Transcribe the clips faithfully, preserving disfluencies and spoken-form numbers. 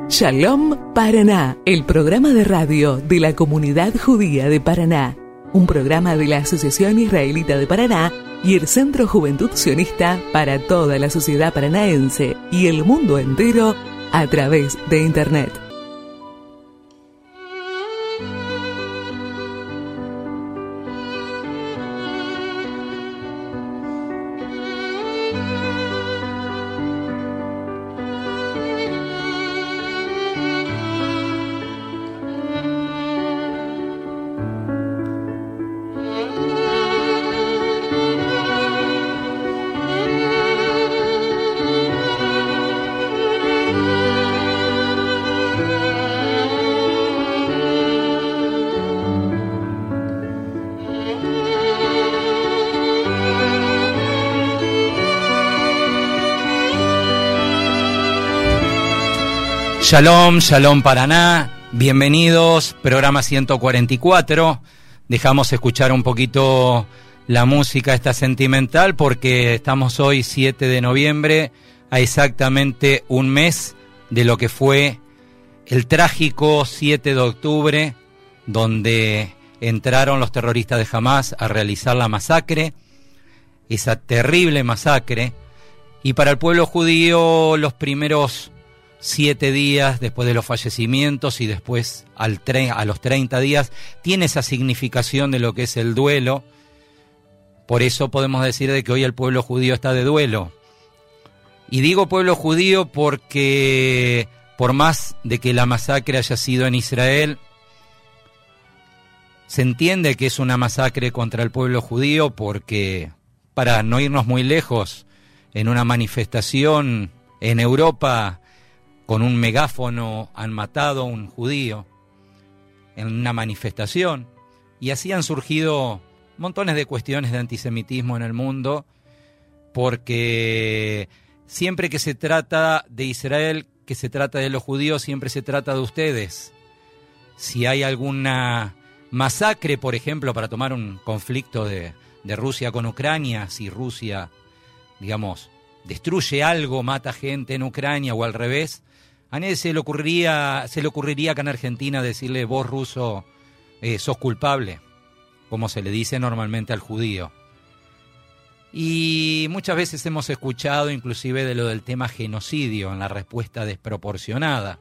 Shalom Paraná, el programa de radio de la comunidad judía de Paraná. Un programa de la Asociación Israelita de Paraná y el Centro Juventud Sionista para toda la sociedad paranaense y el mundo entero a través de Internet. Shalom, Shalom Paraná, bienvenidos, programa ciento cuarenta y cuatro. Dejamos escuchar un poquito la música esta sentimental porque estamos hoy siete de noviembre, a exactamente un mes de lo que fue el trágico siete de octubre, donde entraron los terroristas de Hamás a realizar la masacre, esa terrible masacre, y para el pueblo judío los primeros siete días después de los fallecimientos y después al tre- a los treinta días tiene esa significación de lo que es el duelo. Por eso podemos decir de que hoy el pueblo judío está de duelo. Y digo pueblo judío porque por más de que la masacre haya sido en Israel, se entiende que es una masacre contra el pueblo judío porque, para no irnos muy lejos, en una manifestación en Europa con un megáfono han matado a un judío en una manifestación, y así han surgido montones de cuestiones de antisemitismo en el mundo, porque siempre que se trata de Israel, que se trata de los judíos, siempre se trata de ustedes. Si hay alguna masacre, por ejemplo, para tomar un conflicto de, de Rusia con Ucrania, si Rusia, digamos, destruye algo, mata gente en Ucrania o al revés, a nadie se le ocurriría, se le ocurriría acá en Argentina decirle vos ruso eh, sos culpable, como se le dice normalmente al judío. Y muchas veces hemos escuchado inclusive de lo del tema genocidio en la respuesta desproporcionada.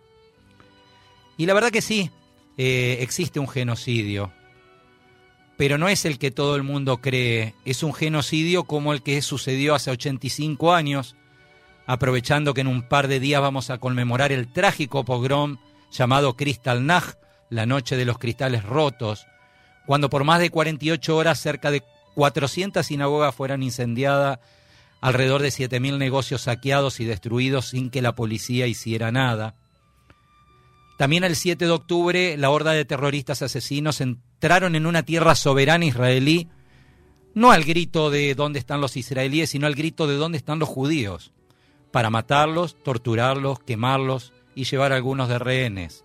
Y la verdad que sí, eh, existe un genocidio, pero no es el que todo el mundo cree, es un genocidio como el que sucedió hace ochenta y cinco años, aprovechando que en un par de días vamos a conmemorar el trágico pogrom llamado Kristallnacht, la noche de los cristales rotos, cuando por más de cuarenta y ocho horas cerca de cuatrocientas sinagogas fueran incendiadas, alrededor de siete mil negocios saqueados y destruidos sin que la policía hiciera nada. También el siete de octubre, la horda de terroristas asesinos entraron en una tierra soberana israelí, no al grito de ¿dónde están los israelíes?, sino al grito de ¿dónde están los judíos?, para matarlos, torturarlos, quemarlos y llevar a algunos de rehenes.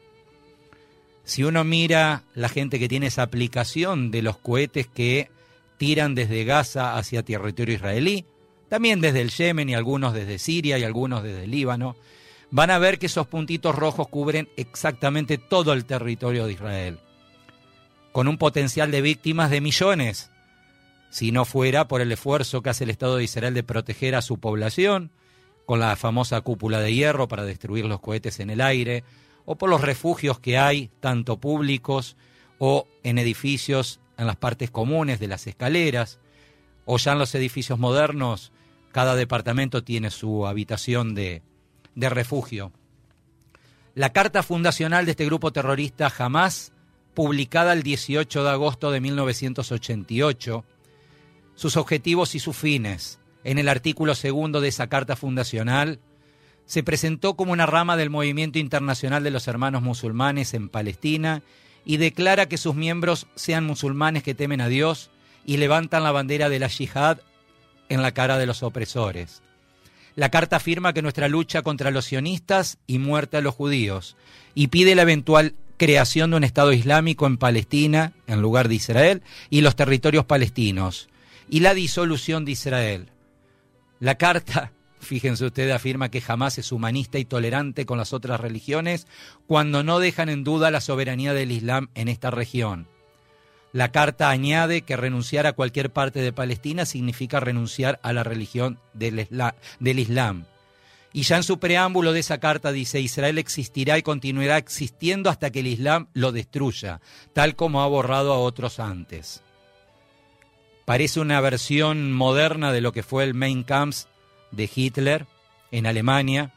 Si uno mira la gente que tiene esa aplicación de los cohetes que tiran desde Gaza hacia territorio israelí, también desde el Yemen y algunos desde Siria y algunos desde el Líbano, van a ver que esos puntitos rojos cubren exactamente todo el territorio de Israel, con un potencial de víctimas de millones, si no fuera por el esfuerzo que hace el Estado de Israel de proteger a su población, con la famosa cúpula de hierro para destruir los cohetes en el aire, o por los refugios que hay, tanto públicos o en edificios, en las partes comunes de las escaleras, o ya en los edificios modernos, cada departamento tiene su habitación de, de refugio. La carta fundacional de este grupo terrorista Hamás, publicada el dieciocho de agosto de mil novecientos ochenta y ocho, sus objetivos y sus fines. En el artículo segundo de esa carta fundacional, se presentó como una rama del Movimiento Internacional de los Hermanos Musulmanes en Palestina y declara que sus miembros sean musulmanes que temen a Dios y levantan la bandera de la yihad en la cara de los opresores. La carta afirma que nuestra lucha contra los sionistas y muerte a los judíos y pide la eventual creación de un Estado Islámico en Palestina, en lugar de Israel, y los territorios palestinos, y la disolución de Israel. La carta fíjense ustedes, afirma que Hamás es humanista y tolerante con las otras religiones cuando no dejan en duda la soberanía del Islam en esta región. La carta añade que renunciar a cualquier parte de Palestina significa renunciar a la religión del Islam. Del Islam. Y ya en su preámbulo de esa carta dice: Israel existirá y continuará existiendo hasta que el Islam lo destruya, tal como ha borrado a otros antes. Parece una versión moderna de lo que fue el Mein Kampf de Hitler en Alemania.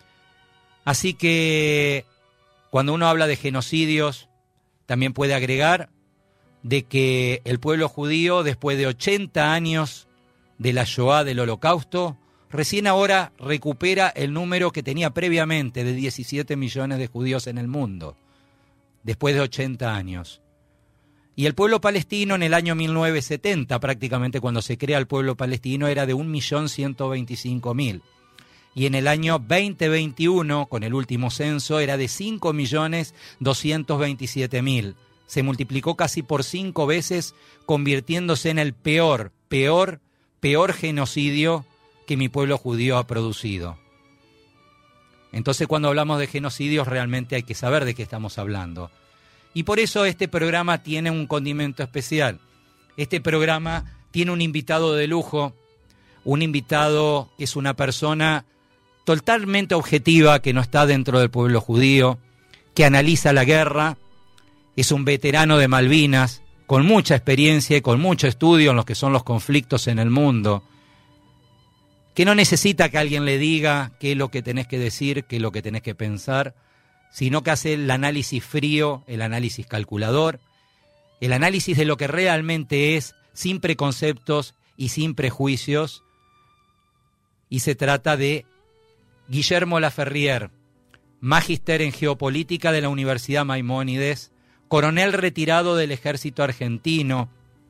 Así que cuando uno habla de genocidios, también puede agregar de que el pueblo judío, después de ochenta años de la Shoah, del Holocausto, recién ahora recupera el número que tenía previamente de diecisiete millones de judíos en el mundo, después de ochenta años. Y el pueblo palestino en el año mil novecientos setenta, prácticamente cuando se crea el pueblo palestino, era de un millón ciento veinticinco mil. Y en el año veinte veintiuno, con el último censo, era de cinco millones doscientos veintisiete mil. Se multiplicó casi por cinco veces, convirtiéndose en el peor, peor, peor genocidio que mi pueblo judío ha producido. Entonces, cuando hablamos de genocidios, realmente hay que saber de qué estamos hablando. Y por eso este programa tiene un condimento especial. Este programa tiene un invitado de lujo, un invitado que es una persona totalmente objetiva, que no está dentro del pueblo judío, que analiza la guerra. Es un veterano de Malvinas, con mucha experiencia y con mucho estudio en lo que son los conflictos en el mundo, que no necesita que alguien le diga qué es lo que tenés que decir, qué es lo que tenés que pensar, sino que hace el análisis frío, el análisis calculador, el análisis de lo que realmente es, sin preconceptos y sin prejuicios. Y se trata de Guillermo Laferrière, magíster en geopolítica de la Universidad Maimónides, coronel retirado del ejército argentino,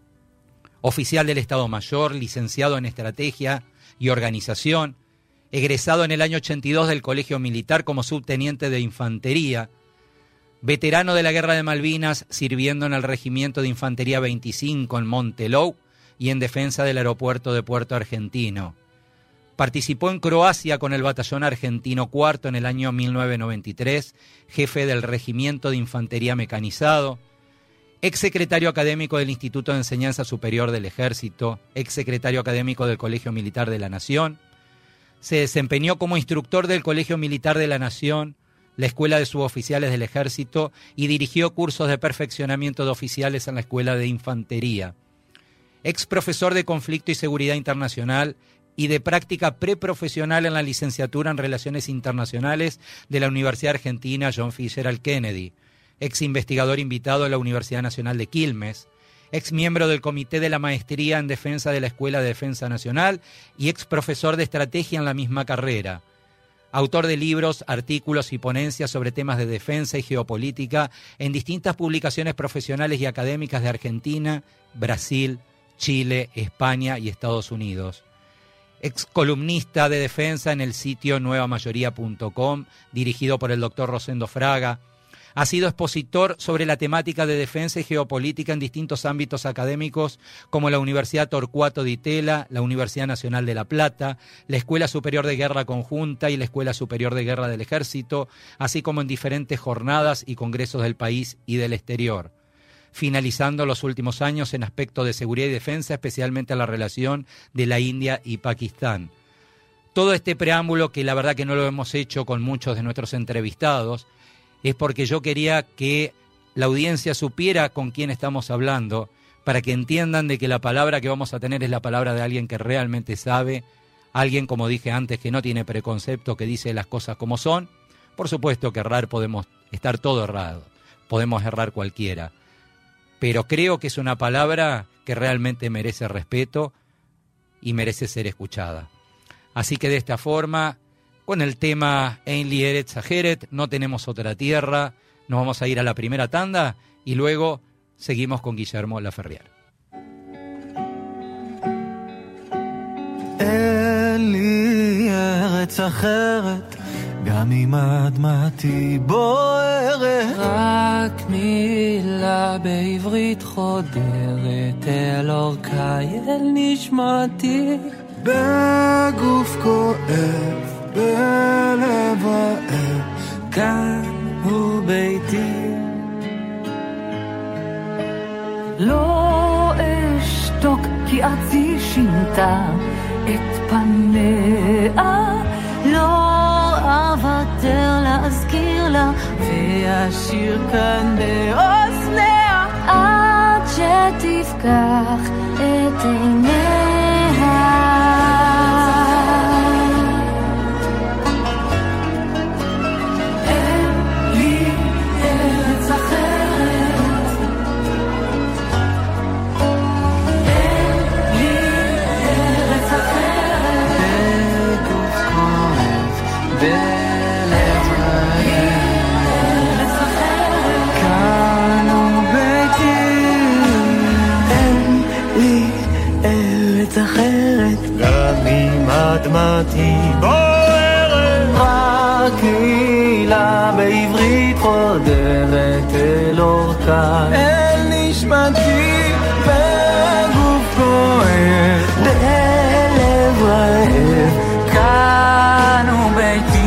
oficial del Estado Mayor, licenciado en Estrategia y Organización, egresado en el año ochenta y dos del Colegio Militar como subteniente de Infantería, veterano de la Guerra de Malvinas, sirviendo en el Regimiento de Infantería veinticinco en Montelou y en defensa del aeropuerto de Puerto Argentino. Participó en Croacia con el Batallón Argentino cuarto en el año mil novecientos noventa y tres, jefe del Regimiento de Infantería Mecanizado, exsecretario académico del Instituto de Enseñanza Superior del Ejército, exsecretario académico del Colegio Militar de la Nación. Se desempeñó como instructor del Colegio Militar de la Nación, la Escuela de Suboficiales del Ejército, y dirigió cursos de perfeccionamiento de oficiales en la Escuela de Infantería. Ex profesor de Conflicto y Seguridad Internacional y de práctica preprofesional en la licenciatura en Relaciones Internacionales de la Universidad Argentina John Fitzgerald Kennedy, ex investigador invitado a la Universidad Nacional de Quilmes, ex miembro del Comité de la Maestría en Defensa de la Escuela de Defensa Nacional y ex profesor de Estrategia en la misma carrera. Autor de libros, artículos y ponencias sobre temas de defensa y geopolítica en distintas publicaciones profesionales y académicas de Argentina, Brasil, Chile, España y Estados Unidos. Ex columnista de defensa en el sitio nueva mayoría punto com, dirigido por el doctor Rosendo Fraga. Ha sido expositor sobre la temática de defensa y geopolítica en distintos ámbitos académicos como la Universidad Torcuato Di Tella, la Universidad Nacional de La Plata, la Escuela Superior de Guerra Conjunta y la Escuela Superior de Guerra del Ejército, así como en diferentes jornadas y congresos del país y del exterior, finalizando los últimos años en aspectos de seguridad y defensa, especialmente en la relación de la India y Pakistán. Todo este preámbulo, que la verdad que no lo hemos hecho con muchos de nuestros entrevistados, es porque yo quería que la audiencia supiera con quién estamos hablando, para que entiendan de que la palabra que vamos a tener es la palabra de alguien que realmente sabe, alguien, como dije antes, que no tiene preconcepto, que dice las cosas como son. Por supuesto que errar podemos estar todo errado, podemos errar cualquiera, pero creo que es una palabra que realmente merece respeto y merece ser escuchada. Así que de esta forma, con el tema Ein li Eretz Aheret, no tenemos otra tierra, nos vamos a ir a la primera tanda y luego seguimos con Guillermo Laferrière. אין לי ארץ אחרת, גם אם אדמתי בוערת. רק מילה בעברית חודרת אל אורכי, אל נשמתי. בגוף כואב, בלב רעב, כאן הוא ביתי. לא אשתוק כי ארצי שינתה את פניה, לא אוותר להזכיר לה ואשיר כאן באוזניה עד שתפקח את עיניה. אדמתי בוערת, רק מילה בעברית חודרת אל אורכה, אל נשמתי בגוף כואב, בלב רעב, כאן הוא ביתי.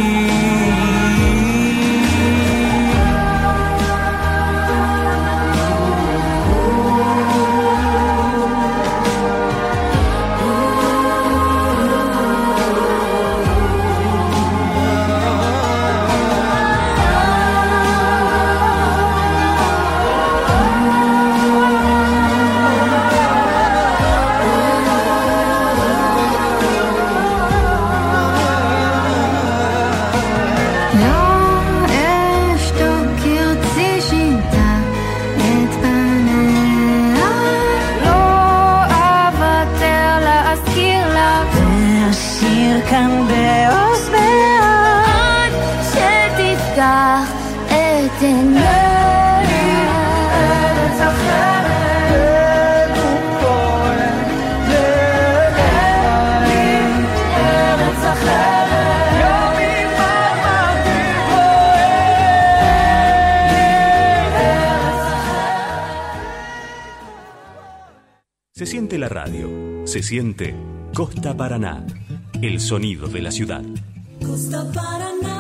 Se siente la radio, se siente Costa Paraná, el sonido de la ciudad. Costa Paraná.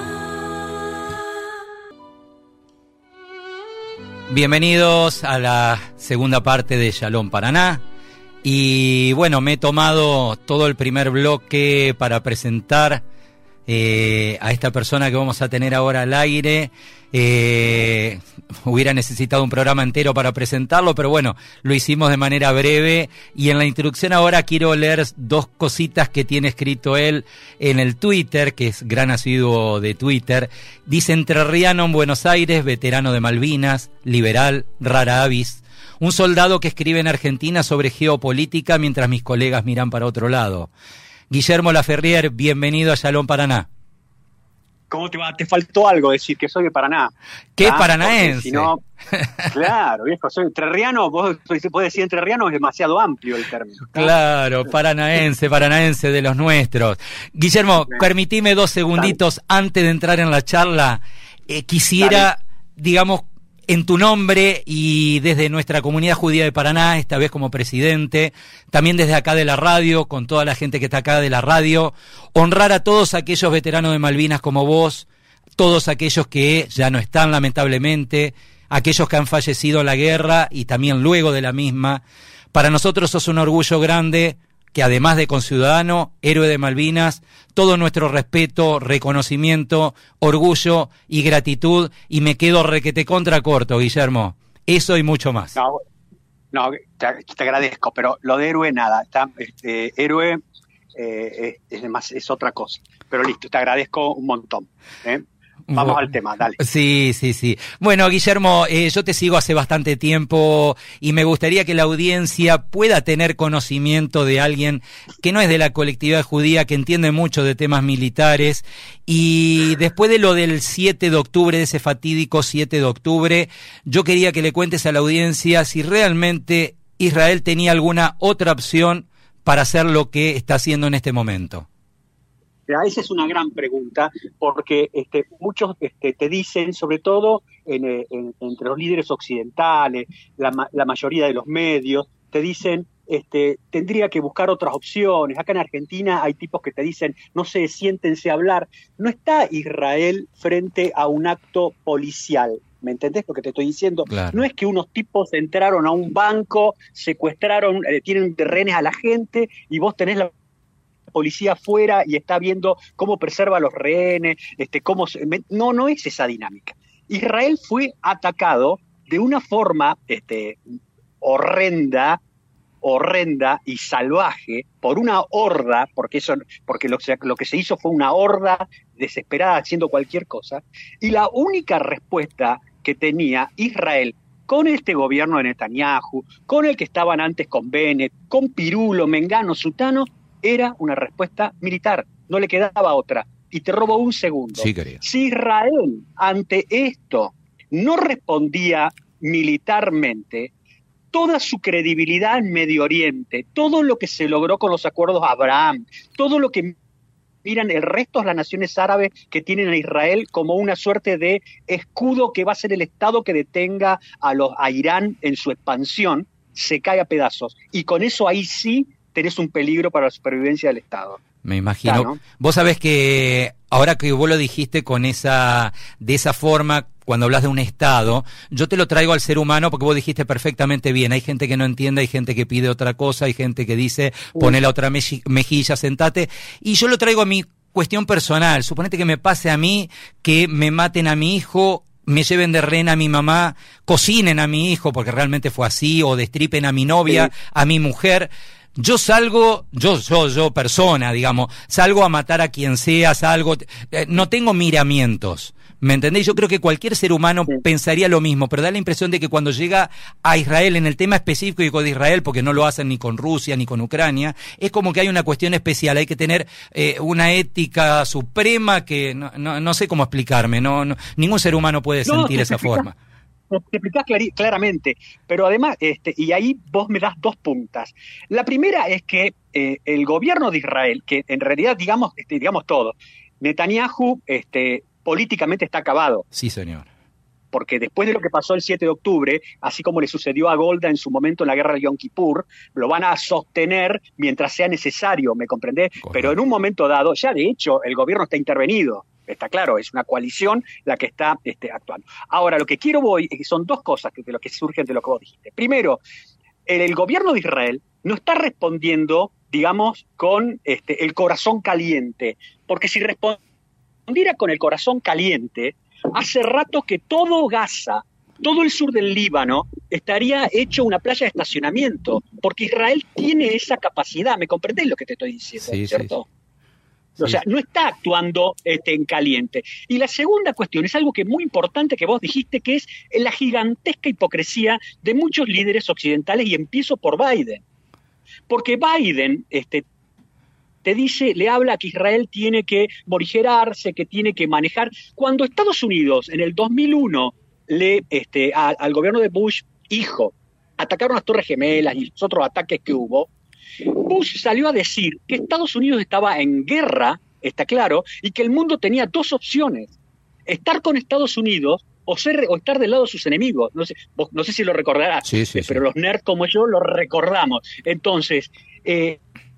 Bienvenidos a la segunda parte de Shalom Paraná. Y bueno, me he tomado todo el primer bloque para presentar eh, a esta persona que vamos a tener ahora al aire. Eh, hubiera necesitado un programa entero para presentarlo, pero bueno, lo hicimos de manera breve. Y en la introducción ahora quiero leer dos cositas que tiene escrito él en el Twitter, que es gran asiduo de Twitter. Dice: entrerriano en Buenos Aires, veterano de Malvinas, liberal, rara avis, un soldado que escribe en Argentina sobre geopolítica mientras mis colegas miran para otro lado. Guillermo Laferrier, bienvenido a Shalom Paraná. ¿Cómo te va? Te faltó algo decir, que soy de Paraná. ¿Qué es ¿Ah? paranaense? Si no, claro, viejo, soy entrerriano, vos podés decir entrerriano, es demasiado amplio el término. ¿Ah? Claro, paranaense, paranaense de los nuestros. Guillermo, sí. Permitime dos segunditos Dale. Antes de entrar en la charla. Eh, quisiera, Dale. digamos, en tu nombre y desde nuestra comunidad judía de Paraná, esta vez como presidente, también desde acá de la radio, con toda la gente que está acá de la radio, honrar a todos aquellos veteranos de Malvinas como vos, todos aquellos que ya no están lamentablemente, aquellos que han fallecido en la guerra y también luego de la misma. Para nosotros sos un orgullo grande, que además de conciudadano, héroe de Malvinas, todo nuestro respeto, reconocimiento, orgullo y gratitud, y me quedo requete contra corto, Guillermo. Eso y mucho más. No, no te, te agradezco, pero lo de héroe nada. Está, este, héroe eh, es, es, es otra cosa. Pero listo, te agradezco un montón. ¿eh? Vamos al tema, dale. Sí, sí, sí. Bueno, Guillermo, eh, yo te sigo hace bastante tiempo y me gustaría que la audiencia pueda tener conocimiento de alguien que no es de la colectividad judía, que entiende mucho de temas militares. Y después de lo del siete de octubre, de ese fatídico siete de octubre, yo quería que le cuentes a la audiencia si realmente Israel tenía alguna otra opción para hacer lo que está haciendo en este momento. Esa es una gran pregunta, porque este, muchos este, te dicen, sobre todo en, en, entre los líderes occidentales, la, la mayoría de los medios, te dicen, este, tendría que buscar otras opciones. Acá en Argentina hay tipos que te dicen, no sé, siéntense a hablar. No está Israel frente a un acto policial. ¿Me entendés lo que te estoy diciendo? Claro. No es que unos tipos entraron a un banco, secuestraron, eh, tienen rehenes a la gente y vos tenés la policía afuera y está viendo cómo preserva a los rehenes, este, cómo se, no, no es esa dinámica. Israel fue atacado de una forma este, horrenda, horrenda y salvaje por una horda, porque eso, porque lo, lo que se hizo fue una horda desesperada haciendo cualquier cosa, y la única respuesta que tenía Israel con este gobierno de Netanyahu, con el que estaban antes con Bennett, con Pirulo, Mengano, Sutano, era una respuesta militar, no le quedaba otra. Y te robo un segundo. Sí, querido. Si Israel ante esto no respondía militarmente, toda su credibilidad en Medio Oriente, todo lo que se logró con los acuerdos Abraham, todo lo que miran el resto de las naciones árabes que tienen a Israel como una suerte de escudo que va a ser el Estado que detenga a, los, a Irán en su expansión, se cae a pedazos. Y con eso ahí sí tenés un peligro para la supervivencia del Estado. Me imagino. Claro, ¿no? Vos sabés que ahora que vos lo dijiste con esa, de esa forma, cuando hablas de un Estado, yo te lo traigo al ser humano porque vos dijiste perfectamente bien. Hay gente que no entiende, hay gente que pide otra cosa, hay gente que dice, poné la otra mejilla, sentate. Y yo lo traigo a mi cuestión personal. Suponete que me pase a mí que me maten a mi hijo, me lleven de rehén a mi mamá, cocinen a mi hijo porque realmente fue así, o destripen a mi novia, sí. a mi mujer. Yo salgo, yo, yo, yo persona, digamos, salgo a matar a quien sea, salgo, eh, no tengo miramientos, ¿me entendés? Yo creo que cualquier ser humano sí. pensaría lo mismo, pero da la impresión de que cuando llega a Israel, en el tema específico de Israel, porque no lo hacen ni con Rusia ni con Ucrania, es como que hay una cuestión especial, hay que tener eh, una ética suprema que no, no, no sé cómo explicarme, no, no ningún ser humano puede no, sentir esa forma. Te explicás claramente, pero además, este, y ahí vos me das dos puntas. La primera es que eh, el gobierno de Israel, que en realidad digamos, este, digamos todo, Netanyahu este, políticamente está acabado. Sí, señor. Porque después de lo que pasó el siete de octubre, así como le sucedió a Golda en su momento en la guerra de Yom Kippur, lo van a sostener mientras sea necesario, ¿me comprendés? Correcto. Pero en un momento dado, ya de hecho, el gobierno está intervenido. Está claro, es una coalición la que está este, actuando. Ahora, lo que quiero voy es que son dos cosas que, de lo que surgen de lo que vos dijiste. Primero, el, el gobierno de Israel no está respondiendo, digamos, con este, el corazón caliente, porque si respondiera con el corazón caliente, hace rato que todo Gaza, todo el sur del Líbano, estaría hecho una playa de estacionamiento, porque Israel tiene esa capacidad. ¿Me comprendés lo que te estoy diciendo? Sí, ¿cierto? Sí. O sea, no está actuando este, en caliente. Y la segunda cuestión es algo que es muy importante que vos dijiste, que es la gigantesca hipocresía de muchos líderes occidentales, y empiezo por Biden. Porque Biden este, te dice, le habla que Israel tiene que morigerarse, que tiene que manejar. Cuando Estados Unidos en el dos mil uno le, este, a, al gobierno de Bush, hijo, atacaron las Torres Gemelas y los otros ataques que hubo, Bush salió a decir que Estados Unidos estaba en guerra, está claro, y que el mundo tenía dos opciones: estar con Estados Unidos o, ser, o estar del lado de sus enemigos. No sé, vos, no sé si lo recordarás, sí, sí, pero sí. los nerds como yo lo recordamos. Entonces, eh,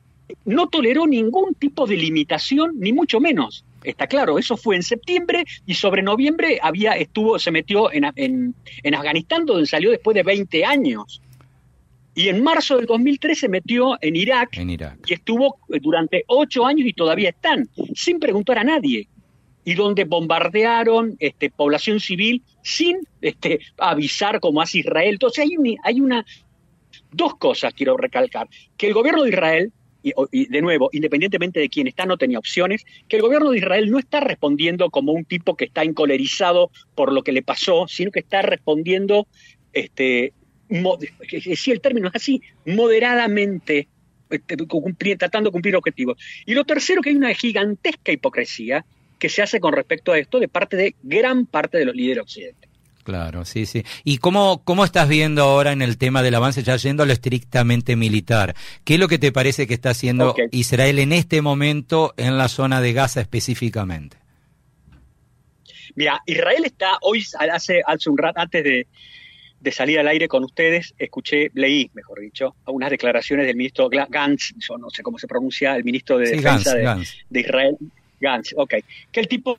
no toleró ningún tipo de limitación, ni mucho menos. Está claro, eso fue en septiembre, y sobre noviembre había estuvo se metió en, en, en Afganistán, donde salió después de veinte años. Y en marzo del dos mil tres se metió en Irak, en Irak, y estuvo durante ocho años y todavía están, sin preguntar a nadie. Y donde bombardearon este, población civil sin este, avisar como hace Israel. Entonces hay, un, hay una dos cosas quiero recalcar. Que el gobierno de Israel, y, y de nuevo, independientemente de quién está, no tenía opciones, que el gobierno de Israel no está respondiendo como un tipo que está encolerizado por lo que le pasó, sino que está respondiendo... este si el término es así, moderadamente, tratando de cumplir objetivos. Y lo tercero, que hay una gigantesca hipocresía que se hace con respecto a esto de parte de gran parte de los líderes occidentales. Claro, sí, sí. ¿Y cómo, cómo estás viendo ahora en el tema del avance, ya yendo a lo estrictamente militar? ¿Qué es lo que te parece que está haciendo okay. Israel en este momento en la zona de Gaza específicamente? Mira, Israel está hoy, hace, hace un rato antes de de salir al aire con ustedes, escuché, leí, mejor dicho, unas declaraciones del ministro Gantz, yo no sé cómo se pronuncia, el ministro de sí, Defensa Gantz, de, Gantz. de Israel, Gantz, ok, que el tipo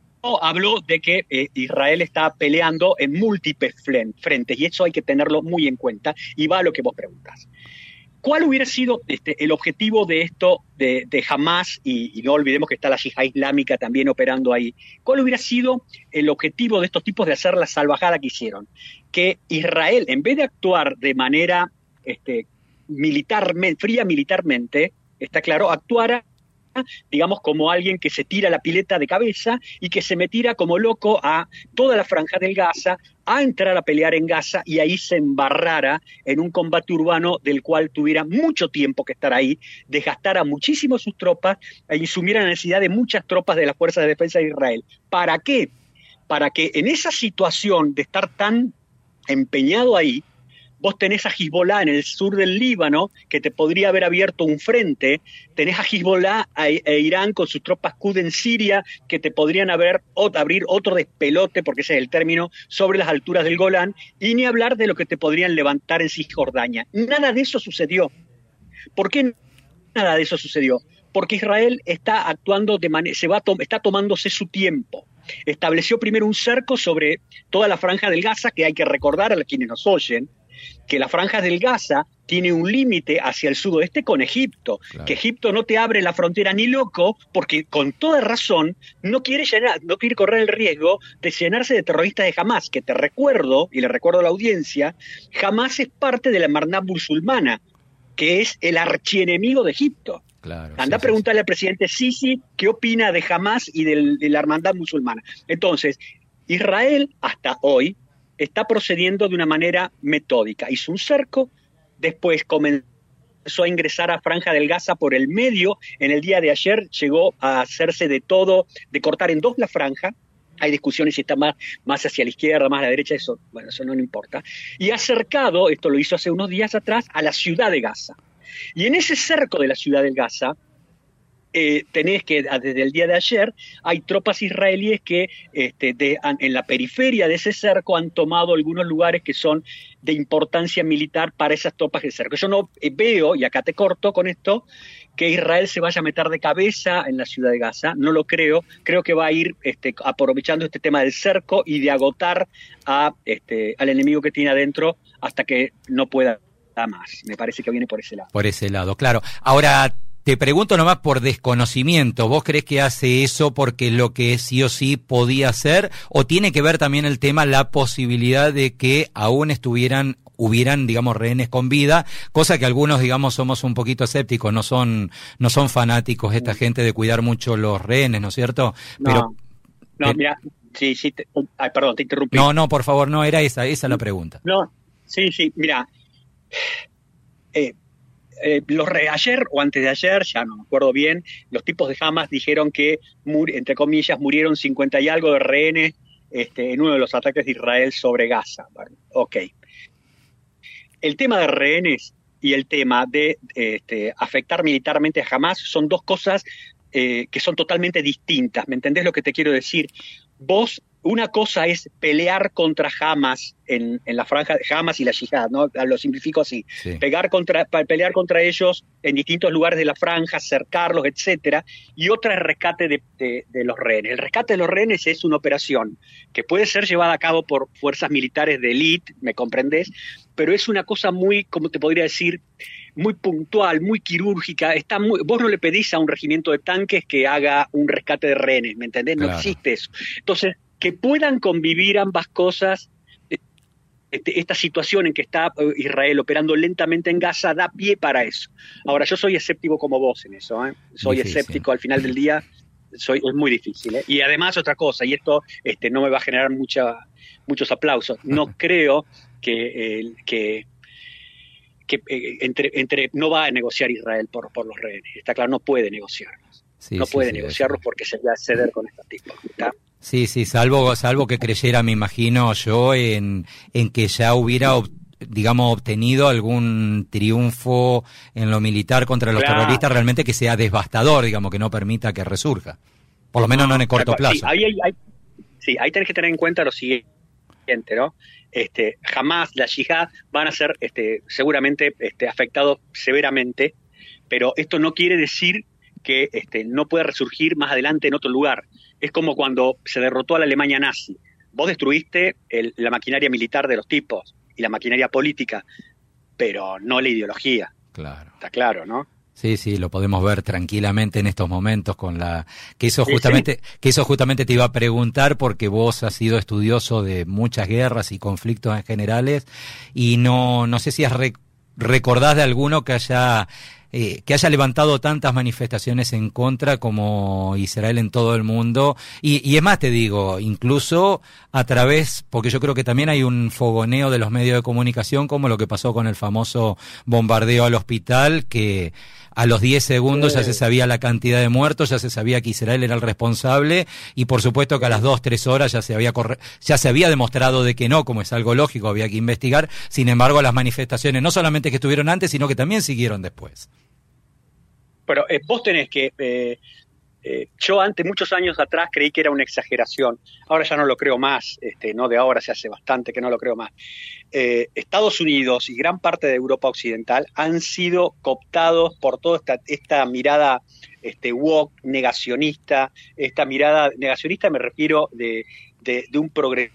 habló de que eh, Israel está peleando en múltiples frentes, y eso hay que tenerlo muy en cuenta, y va a lo que vos preguntás. ¿Cuál hubiera sido este, el objetivo de esto de, de Hamas, y, y no olvidemos que está la Yihad Islámica también operando ahí? ¿Cuál hubiera sido el objetivo de estos tipos de hacer la salvajada que hicieron? Que Israel, en vez de actuar de manera este, militarmente, fría militarmente, está claro, actuara, digamos, como alguien que se tira la pileta de cabeza y que se metiera como loco a toda la franja del Gaza, a entrar a pelear en Gaza y ahí se embarrara en un combate urbano del cual tuviera mucho tiempo que estar ahí, desgastara muchísimo sus tropas e insumiera la necesidad de muchas tropas de las Fuerzas de Defensa de Israel. ¿Para qué? Para que en esa situación de estar tan empeñado ahí, vos tenés a Hezbollah en el sur del Líbano, que te podría haber abierto un frente, tenés a Hezbollah e Irán con sus tropas Qud en Siria, que te podrían haber, o, abrir otro despelote, porque ese es el término, sobre las alturas del Golán, y ni hablar de lo que te podrían levantar en Cisjordania. Nada de eso sucedió. ¿Por qué nada de eso sucedió? Porque Israel está actuando de manera, se va to- está tomándose su tiempo. Estableció primero un cerco sobre toda la franja del Gaza, que hay que recordar a quienes nos oyen, que la franja del Gaza tiene un límite hacia el sudoeste con Egipto, claro. Que Egipto no te abre la frontera ni loco, porque con toda razón no quiere llenar, no quiere correr el riesgo de llenarse de terroristas de Hamas, que te recuerdo, y le recuerdo a la audiencia, Hamas es parte de la Marnab musulmana, que es el archienemigo de Egipto. Claro, Anda sí, a preguntarle sí. al presidente Sisi qué opina de Hamas y del, de la hermandad musulmana. Entonces, Israel hasta hoy está procediendo de una manera metódica. Hizo un cerco, después comenzó a ingresar a Franja del Gaza por el medio. En el día de ayer llegó a hacerse de todo, de cortar en dos la franja. Hay discusiones si está más, más hacia la izquierda, más a la derecha, eso, bueno, eso no le importa. Y ha acercado, esto lo hizo hace unos días atrás, a la ciudad de Gaza. Y en ese cerco de la ciudad de Gaza, Eh, tenés que, desde el día de ayer, hay tropas israelíes que este, de, en la periferia de ese cerco han tomado algunos lugares que son de importancia militar para esas tropas del cerco. Yo no eh, veo, y acá te corto con esto, que Israel se vaya a meter de cabeza en la ciudad de Gaza, no lo creo, creo que va a ir este, aprovechando este tema del cerco y de agotar a, este, al enemigo que tiene adentro hasta que no pueda más. Me parece que viene por ese lado. Por ese lado, claro. Ahora, te pregunto nomás por desconocimiento, ¿vos crees que hace eso porque lo que sí o sí podía hacer, o tiene que ver también el tema, la posibilidad de que aún estuvieran, hubieran, digamos, rehenes con vida, cosa que algunos, digamos, somos un poquito escépticos, no son, no son fanáticos esta gente de cuidar mucho los rehenes, ¿no es cierto? No, Pero, no, pero, mira, sí, sí, te, ay, perdón, te interrumpí. No, no, por favor, no, era esa, esa la pregunta. No, sí, sí, mira, eh, Eh, los re, ayer o antes de ayer, ya no me acuerdo bien, los tipos de Hamas dijeron que, mur, entre comillas, murieron cincuenta y algo de rehenes este, en uno de los ataques de Israel sobre Gaza. Bueno, ok. El tema de rehenes y el tema de este, afectar militarmente a Hamas son dos cosas eh, que son totalmente distintas. ¿Me entendés lo que te quiero decir? Vos, una cosa es pelear contra Hamas en, en la franja de Hamas y la Yihad, ¿no? Lo simplifico así. Sí. Pegar contra, pelear contra ellos en distintos lugares de la franja, cercarlos, etcétera. Y otra es rescate de, de, de los rehenes. El rescate de los rehenes es una operación que puede ser llevada a cabo por fuerzas militares de élite, ¿me comprendés? Pero es una cosa muy, como te podría decir, muy puntual, muy quirúrgica. Está muy, vos no le pedís a un regimiento de tanques que haga un rescate de rehenes, ¿me entendés? No claro. existe eso. Entonces, que puedan convivir ambas cosas, este, esta situación en que está Israel operando lentamente en Gaza da pie para eso. Ahora, yo soy escéptico como vos en eso, ¿eh? Soy difícil. escéptico al final del día, soy, es muy difícil, ¿eh? Y además otra cosa, y esto este, no me va a generar mucha, muchos aplausos, no creo que, eh, que, que eh, entre, entre, no va a negociar Israel por, por los rehenes, está claro, no puede negociarlos, sí, no sí, puede sí, negociarlos sí. porque se va a ceder con esta tipo, ¿está? Sí, sí, salvo, salvo que creyera, me imagino yo, en, en que ya hubiera, digamos, obtenido algún triunfo en lo militar contra los claro. terroristas, realmente que sea devastador, digamos, que no permita que resurja. Por lo menos no, no en el corto plazo. Sí, ahí, ahí, ahí, sí, ahí tenés que tener en cuenta lo siguiente, ¿no? este, Hamas, la yihad, van a ser este, seguramente este, afectados severamente, pero esto no quiere decir que este, no pueda resurgir más adelante en otro lugar. Es como cuando se derrotó a la Alemania nazi. Vos destruiste el, la maquinaria militar de los tipos y la maquinaria política, pero no la ideología. Claro. Está claro, ¿no? Sí, sí, lo podemos ver tranquilamente en estos momentos con la que eso justamente, sí, sí. que eso justamente te iba a preguntar porque vos has sido estudioso de muchas guerras y conflictos en generales y no no sé si has rec- recordás de alguno que haya Eh, que haya levantado tantas manifestaciones en contra como Israel en todo el mundo, y, y es más, te digo, incluso a través, porque yo creo que también hay un fogoneo de los medios de comunicación, como lo que pasó con el famoso bombardeo al hospital, que a los diez segundos ya se sabía la cantidad de muertos, ya se sabía que Israel era el responsable, y por supuesto que a las dos, tres horas ya se había corre- ya se había demostrado de que no, como es algo lógico, había que investigar. Sin embargo, las manifestaciones no solamente que estuvieron antes, sino que también siguieron después. Pero eh, vos tenés que... Eh, eh, yo antes, muchos años atrás, creí que era una exageración. Ahora ya no lo creo más. Este, no de ahora, se hace bastante que no lo creo más. Eh, Estados Unidos y gran parte de Europa Occidental han sido cooptados por toda esta, esta mirada este, woke, negacionista. Esta mirada negacionista me refiero de, de, de un progreso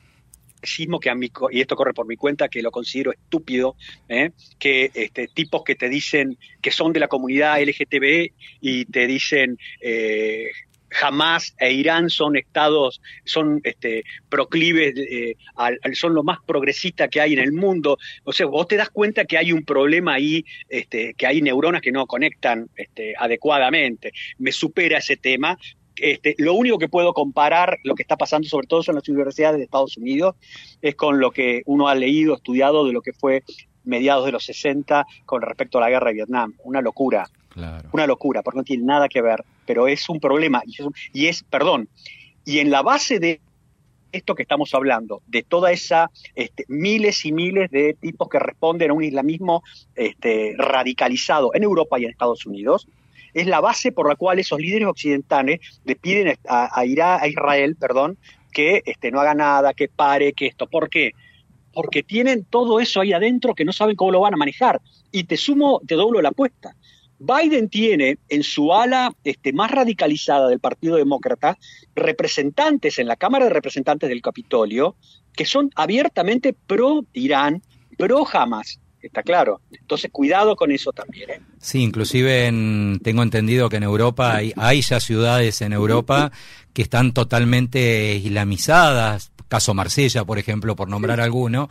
que a mí, y esto corre por mi cuenta, que lo considero estúpido, ¿eh? que este, tipos que te dicen que son de la comunidad L G T B y te dicen eh, Hamas e Irán son estados, son este, proclives, eh, al, son lo más progresista que hay en el mundo. O sea, vos te das cuenta que hay un problema ahí, este, que hay neuronas que no conectan este, adecuadamente. Me supera ese tema. Este, lo único que puedo comparar lo que está pasando, sobre todo en las universidades de Estados Unidos, es con lo que uno ha leído, estudiado de lo que fue mediados de los sesenta con respecto a la guerra de Vietnam. Una locura, claro. Una locura, porque no tiene nada que ver, pero es un problema, y es, y es, perdón, y en la base de esto que estamos hablando, de toda esa este, miles y miles de tipos que responden a un islamismo este, radicalizado en Europa y en Estados Unidos, es la base por la cual esos líderes occidentales le piden a, a, Irá, a Israel perdón, que este, no haga nada, que pare, que esto. ¿Por qué? Porque tienen todo eso ahí adentro que no saben cómo lo van a manejar. Y te sumo, te doblo la apuesta. Biden tiene en su ala este, más radicalizada del Partido Demócrata representantes en la Cámara de Representantes del Capitolio que son abiertamente pro-Irán, pro-Hamas. Está claro. Entonces, cuidado con eso también, ¿eh? Sí, inclusive en, tengo entendido que en Europa hay, hay ya ciudades en Europa que están totalmente islamizadas, caso Marsella, por ejemplo, por nombrar sí. alguno,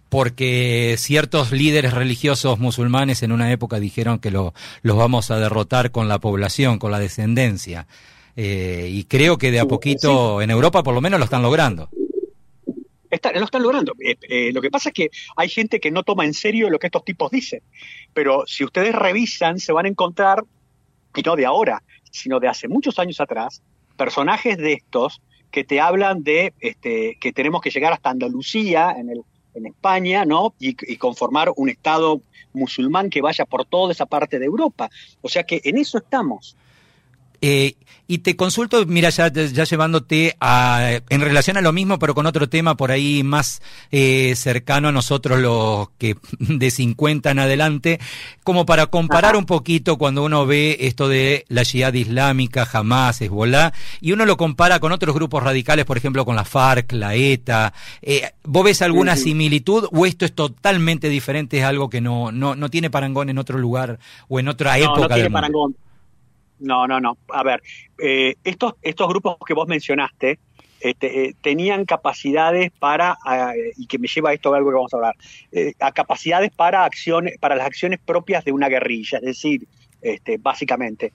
porque ciertos líderes religiosos musulmanes en una época dijeron que lo, los vamos a derrotar con la población, con la descendencia. Eh, y creo que de a poquito sí. en Europa por lo menos lo están logrando. Está, lo están logrando. Eh, eh, lo que pasa es que hay gente que no toma en serio lo que estos tipos dicen. Pero si ustedes revisan, se van a encontrar, y no de ahora, sino de hace muchos años atrás, personajes de estos que te hablan de este, que tenemos que llegar hasta Andalucía, en, el, en España, ¿no? Y, y conformar un Estado musulmán que vaya por toda esa parte de Europa. O sea que en eso estamos. Eh, y te consulto, mira, ya, ya llevándote a, en relación a lo mismo, pero con otro tema por ahí más eh, cercano a nosotros, los que de cincuenta en adelante, como para comparar Ajá. un poquito cuando uno ve esto de la Yihad Islámica, Hamas, Hezbollah, y uno lo compara con otros grupos radicales, por ejemplo, con la FARC, la ETA. Eh, ¿Vos ves alguna sí, sí. similitud o esto es totalmente diferente, es algo que no, no, no tiene parangón en otro lugar o en otra no, época no tiene del mundo? Parangón. No, no, no. A ver, eh, estos, estos grupos que vos mencionaste este, eh, tenían capacidades para, eh, y que me lleva a esto a algo que vamos a hablar, eh, a capacidades para acciones, para las acciones propias de una guerrilla, es decir, este, básicamente,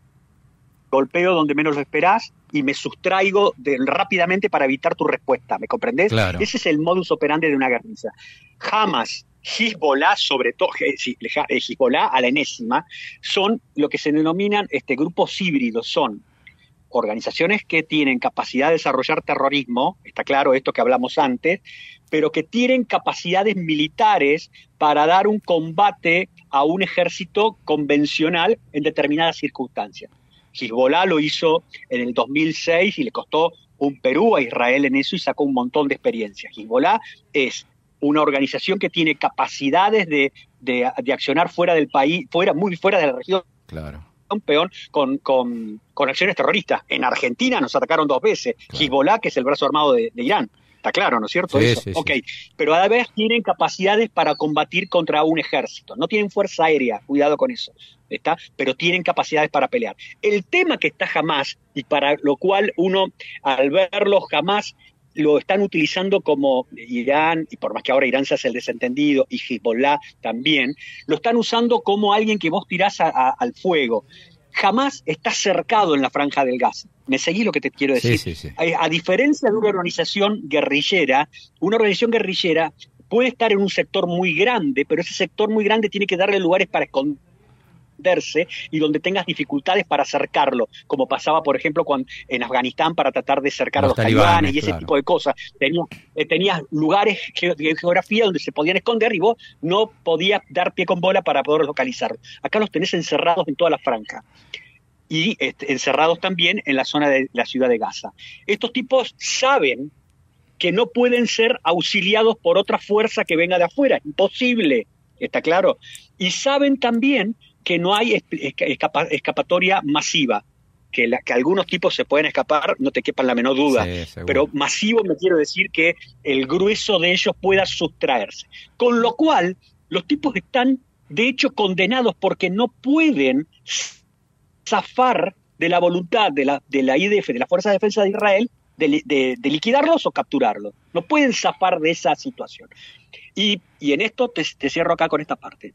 golpeo donde menos lo esperás y me sustraigo de, rápidamente para evitar tu respuesta, ¿me comprendés? Claro. Ese es el modus operandi de una guerrilla. Jamás Hezbollah, sobre todo, Hezbollah a la enésima, son lo que se denominan este, grupos híbridos, son organizaciones que tienen capacidad de desarrollar terrorismo, está claro esto que hablamos antes, pero que tienen capacidades militares para dar un combate a un ejército convencional en determinadas circunstancias. Hezbollah lo hizo en el dos mil seis y le costó un Perú a Israel en eso y sacó un montón de experiencias. Hezbollah es una organización que tiene capacidades de, de, de accionar fuera del país, fuera, muy fuera de la región. Claro. Campeón con, con, con acciones terroristas. En Argentina nos atacaron dos veces. Claro. Hezbollah, que es el brazo armado de, de Irán. Está claro, ¿no es cierto? Sí, Eso. sí, ok, sí. Pero a la vez tienen capacidades para combatir contra un ejército. No tienen fuerza aérea, cuidado con eso, ¿está? Pero tienen capacidades para pelear. El tema que está Hamás, y para lo cual uno, al verlo Hamás, lo están utilizando como Irán, y por más que ahora Irán se hace el desentendido, y Hezbollah también, lo están usando como alguien que vos tirás a, a, al fuego. Hamás está cercado en la Franja del Gaza. ¿Me seguís lo que te quiero decir? Sí, sí, sí. A, a diferencia de una organización guerrillera, una organización guerrillera puede estar en un sector muy grande, pero ese sector muy grande tiene que darle lugares para esconderse y donde tengas dificultades para acercarlo, como pasaba, por ejemplo, cuando, en Afganistán para tratar de cercar los a los talibanes, talibanes y ese claro. tipo de cosas. Tenías, eh, tenías lugares ge de geografía donde se podían esconder y vos no podías dar pie con bola para poder localizarlos. Acá los tenés encerrados en toda la franja. Y este, encerrados también en la zona de la ciudad de Gaza. Estos tipos saben que no pueden ser auxiliados por otra fuerza que venga de afuera, imposible, ¿está claro? Y saben también que no hay escapa escapatoria masiva, que, la, que algunos tipos se pueden escapar, no te quepan la menor duda, sí, pero masivo me quiero decir que el grueso de ellos pueda sustraerse. Con lo cual, los tipos están, de hecho, condenados porque no pueden zafar de la voluntad de la, de la I D F, de la Fuerza de Defensa de Israel, de, de, de liquidarlos o capturarlos. No pueden zafar de esa situación. Y, y en esto te, te cierro acá con esta parte.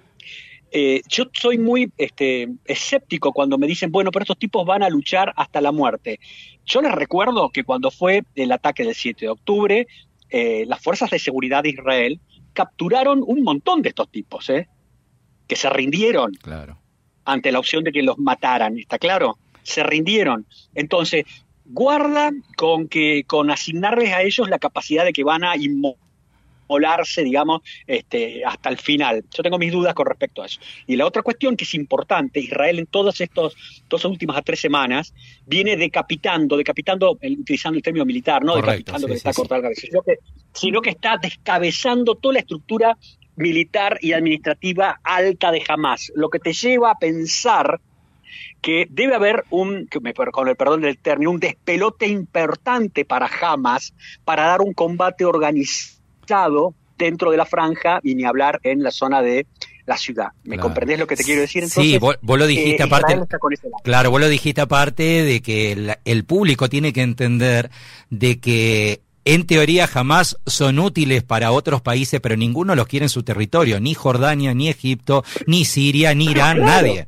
Eh, yo soy muy este, escéptico cuando me dicen, bueno, pero estos tipos van a luchar hasta la muerte. Yo les recuerdo que cuando fue el ataque del siete de octubre, eh, las fuerzas de seguridad de Israel capturaron un montón de estos tipos, ¿eh? Que se rindieron. Claro. Ante la opción de que los mataran, ¿está claro? Se rindieron. Entonces, guarda con que con asignarles a ellos la capacidad de que van a inmolarse, digamos, este, hasta el final. Yo tengo mis dudas con respecto a eso. Y la otra cuestión que es importante, Israel en todas estas dos últimas a tres semanas viene decapitando, decapitando, utilizando el término militar, no Correcto, decapitando sí, que sí, está sí. cortando la cabeza, sino que, sino que está descabezando toda la estructura militar y administrativa alta de Hamás, lo que te lleva a pensar que debe haber un, con el perdón del término, un despelote importante para Hamás para dar un combate organizado dentro de la franja y ni hablar en la zona de la ciudad. ¿Me claro. comprendés lo que te quiero decir? Entonces, sí, vos, vos lo dijiste eh, aparte. Claro, vos lo dijiste aparte de que el, el público tiene que entender de que en teoría jamás son útiles para otros países, pero ninguno los quiere en su territorio, ni Jordania, ni Egipto, ni Siria, ni Irán, claro. nadie.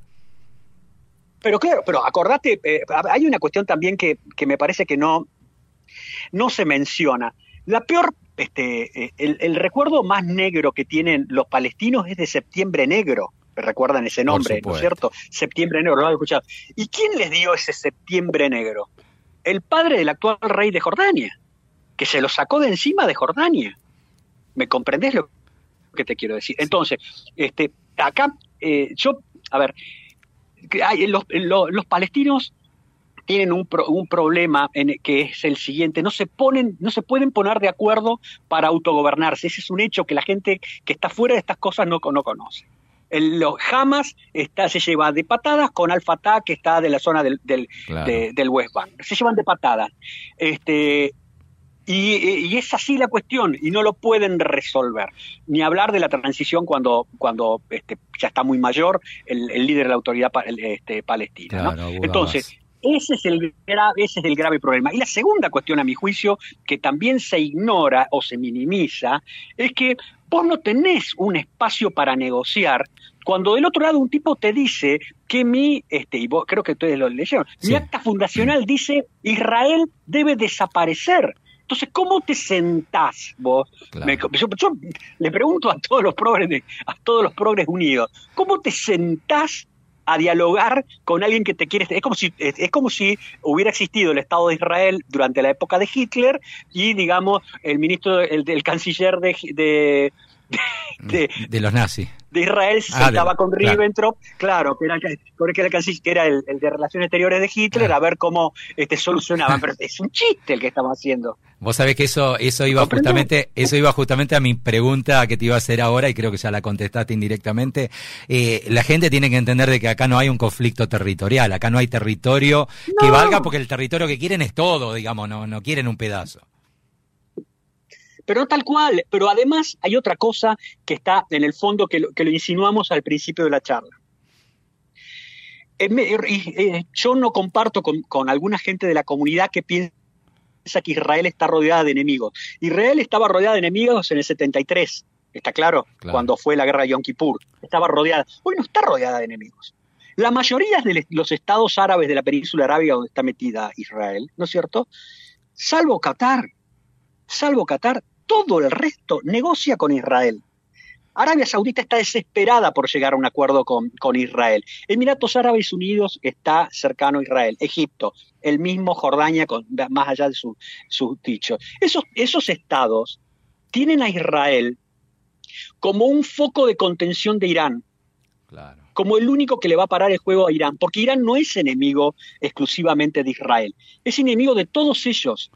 Pero claro, pero acordate, eh, hay una cuestión también que, que me parece que no, no se menciona. La peor, este, el, el recuerdo más negro que tienen los palestinos es de Septiembre Negro. ¿Recuerdan ese nombre, no es cierto? Septiembre Negro, lo han escuchado. ¿Y quién les dio ese Septiembre Negro? El padre del actual rey de Jordania, que se lo sacó de encima de Jordania. ¿Me comprendés lo que te quiero decir? Entonces, este, acá, eh, yo, a ver, hay, los, los, los palestinos tienen un, pro, un problema en, que es el siguiente, no se ponen, no se pueden poner de acuerdo para autogobernarse. Ese es un hecho que la gente que está fuera de estas cosas no, no conoce. El, los Hamas está, se lleva de patadas con Al-Fatah, que está de la zona del, del, claro. de, del West Bank. Se llevan de patadas. Este... Y, y es así la cuestión, y no lo pueden resolver. Ni hablar de la transición cuando, cuando este, ya está muy mayor el, el líder de la autoridad este, palestina. Claro, ¿no? Entonces, ese es, el gra ese es el grave problema. Y la segunda cuestión, a mi juicio, que también se ignora o se minimiza, es que vos no tenés un espacio para negociar cuando del otro lado un tipo te dice que mi, este, y vos creo que ustedes lo leyeron, sí. mi acta fundacional dice Israel debe desaparecer. Entonces, ¿cómo te sentás vos? Claro. Me, yo, yo le pregunto a todos los progres, de, a todos los progres unidos, ¿cómo te sentás a dialogar con alguien que te quiere? Es como si, es, es como si hubiera existido el Estado de Israel durante la época de Hitler y, digamos, el ministro, el, el canciller de, de, de, de los nazis. De Israel se ah, sentaba de, con Ribbentrop, claro, claro que era, que era, que era el, el de Relaciones Exteriores de Hitler, ah. a ver cómo este, solucionaban. Pero es un chiste el que estamos haciendo. Vos sabés que eso eso iba justamente eso iba justamente a mi pregunta que te iba a hacer ahora, y creo que ya la contestaste indirectamente. Eh, la gente tiene que entender de que acá no hay un conflicto territorial, acá no hay territorio no. que valga, porque el territorio que quieren es todo, digamos, no, no quieren un pedazo. Pero no tal cual, pero además hay otra cosa que está en el fondo, que lo, que lo insinuamos al principio de la charla. Eh, me, eh, yo no comparto con, con alguna gente de la comunidad que piensa que Israel está rodeada de enemigos. Israel estaba rodeada de enemigos en el setenta y tres, ¿está claro? claro? Cuando fue la guerra de Yom Kippur. Estaba rodeada. Hoy no está rodeada de enemigos. La mayoría de los estados árabes de la península arábiga donde está metida Israel, ¿no es cierto? Salvo Qatar, salvo Qatar, todo el resto negocia con Israel. Arabia Saudita está desesperada por llegar a un acuerdo con, con Israel. Emiratos Árabes Unidos está cercano a Israel. Egipto, el mismo Jordania, con, más allá de su, su dicho. Esos, esos estados tienen a Israel como un foco de contención de Irán. Claro. Como el único que le va a parar el juego a Irán. Porque Irán no es enemigo exclusivamente de Israel. Es enemigo de todos ellos.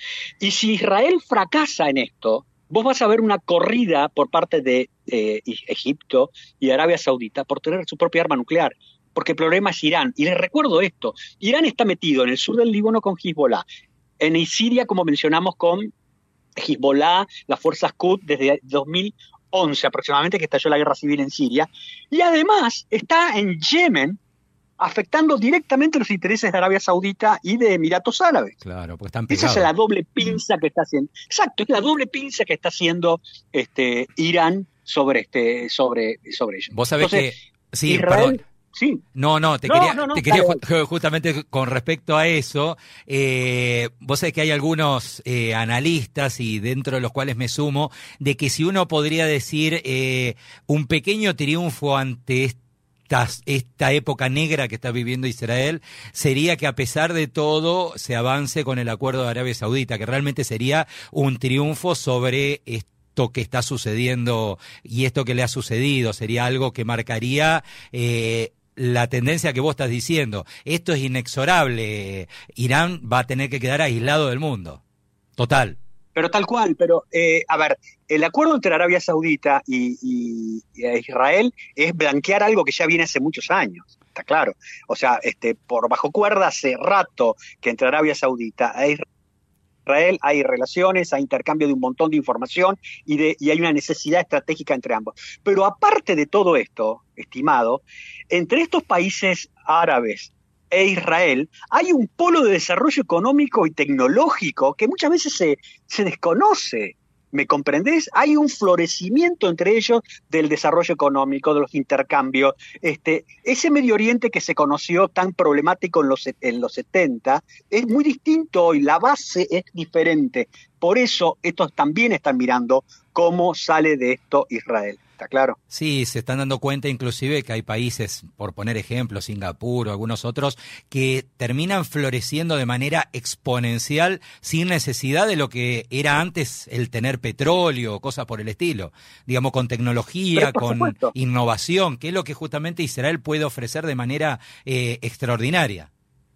Y si Israel fracasa en esto, vos vas a ver una corrida por parte de eh, Egipto y Arabia Saudita por tener su propia arma nuclear, porque el problema es Irán. Y les recuerdo esto, Irán está metido en el sur del Líbano con Hezbollah, en Siria, como mencionamos, con Hezbollah, las fuerzas Quds desde dos mil once aproximadamente, que estalló la guerra civil en Siria, y además está en Yemen, afectando directamente los intereses de Arabia Saudita y de Emiratos Árabes. Claro, porque están pegados. Esa es la doble pinza que está haciendo. Exacto, es la doble pinza que está haciendo este Irán sobre este sobre sobre ellos. Vos sabés Entonces, que sí, Israel, perdón. Sí. No, no, te no, quería, no, no, te quería claro. justamente con respecto a eso, eh, vos sabés que hay algunos eh, analistas, y dentro de los cuales me sumo, de que si uno podría decir eh, un pequeño triunfo ante este Esta, esta época negra que está viviendo Israel, sería que a pesar de todo se avance con el acuerdo de Arabia Saudita, que realmente sería un triunfo sobre esto que está sucediendo y esto que le ha sucedido. Sería algo que marcaría eh, la tendencia que vos estás diciendo. Esto es inexorable. Irán va a tener que quedar aislado del mundo. Total. Pero tal cual, pero eh, a ver, el acuerdo entre Arabia Saudita y, y, y Israel es blanquear algo que ya viene hace muchos años, está claro. O sea, este, por bajo cuerda hace rato que entre Arabia Saudita e Israel hay relaciones, hay intercambio de un montón de información y, de, y hay una necesidad estratégica entre ambos. Pero aparte de todo esto, estimado, entre estos países árabes e Israel, hay un polo de desarrollo económico y tecnológico que muchas veces se, se desconoce. ¿Me comprendés? Hay un florecimiento entre ellos del desarrollo económico, de los intercambios. Este, ese Medio Oriente que se conoció tan problemático en los, en los setenta es muy distinto hoy, la base es diferente. Por eso estos también están mirando cómo sale de esto Israel. ¿Está claro? Sí, se están dando cuenta inclusive que hay países, por poner ejemplos, Singapur o algunos otros, que terminan floreciendo de manera exponencial sin necesidad de lo que era antes el tener petróleo o cosas por el estilo. Digamos, con tecnología, con supuesto. innovación, que es lo que justamente Israel puede ofrecer de manera eh, extraordinaria.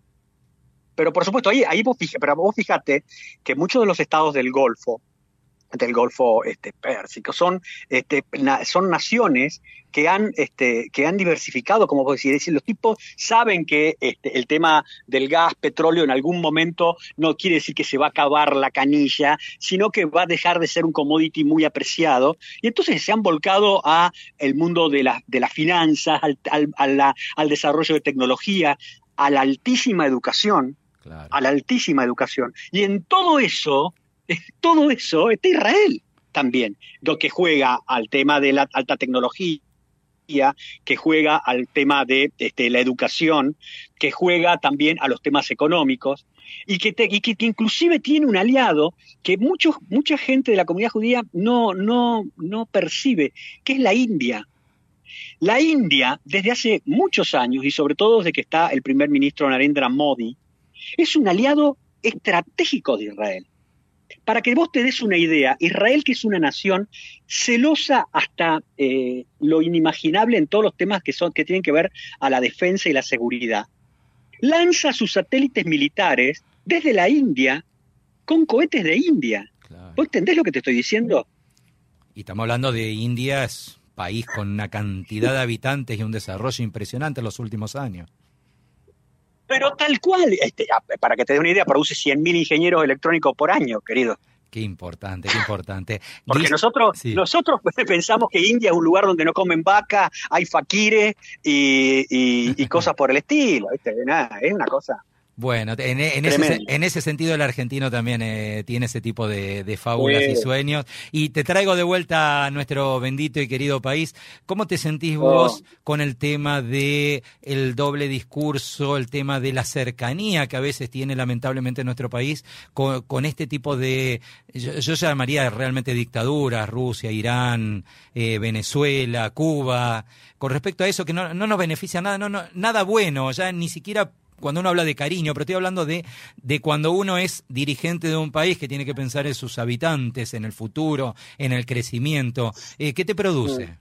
Pero por supuesto, ahí, ahí vos, fíjate, pero vos fíjate que muchos de los estados del Golfo, del Golfo este, Pérsico, son, este, na, son naciones que han, este, que han diversificado, como vos decís, es decir, los tipos saben que este, el tema del gas, petróleo, en algún momento no quiere decir que se va a acabar la canilla, sino que va a dejar de ser un commodity muy apreciado, y entonces se han volcado a el mundo de, la, de las finanzas, al, al, a la, al desarrollo de tecnología, a la altísima educación, claro. a la altísima educación, y en todo eso todo eso está Israel también, lo que juega al tema de la alta tecnología, que juega al tema de este, la educación, que juega también a los temas económicos, y que, te, y que, que inclusive tiene un aliado que muchos, mucha gente de la comunidad judía no, no, no percibe, que es la India. La India, desde hace muchos años, y sobre todo desde que está el primer ministro Narendra Modi, es un aliado estratégico de Israel. para que vos te des una idea, Israel, que es una nación celosa hasta eh, lo inimaginable en todos los temas que, son, que tienen que ver a la defensa y la seguridad, lanza sus satélites militares desde la India con cohetes de India. Claro. ¿Vos entendés lo que te estoy diciendo? Y estamos hablando de India, es un país con una cantidad de habitantes y un desarrollo impresionante en los últimos años. Pero tal cual, este, para que te dé una idea, produce cien mil ingenieros electrónicos por año, querido. Qué importante, qué importante. Porque Liz, nosotros sí. nosotros pensamos que India es un lugar donde no comen vaca, hay faquires y, y, y cosas por el estilo, ¿viste? Nada, es una cosa... Bueno, en, en, ese, en ese sentido el argentino también eh, tiene ese tipo de, de fábulas sí. y sueños. Y te traigo de vuelta a nuestro bendito y querido país. ¿Cómo te sentís vos oh. con el tema de el doble discurso, el tema de la cercanía que a veces tiene lamentablemente nuestro país con, con este tipo de, yo, yo llamaría realmente dictaduras, Rusia, Irán, eh, Venezuela, Cuba, con respecto a eso que no, no nos beneficia nada, no, no, nada bueno, ya ni siquiera... Cuando uno habla de cariño, pero estoy hablando de, de cuando uno es dirigente de un país que tiene que pensar en sus habitantes, en el futuro, en el crecimiento. Eh, ¿Qué te produce?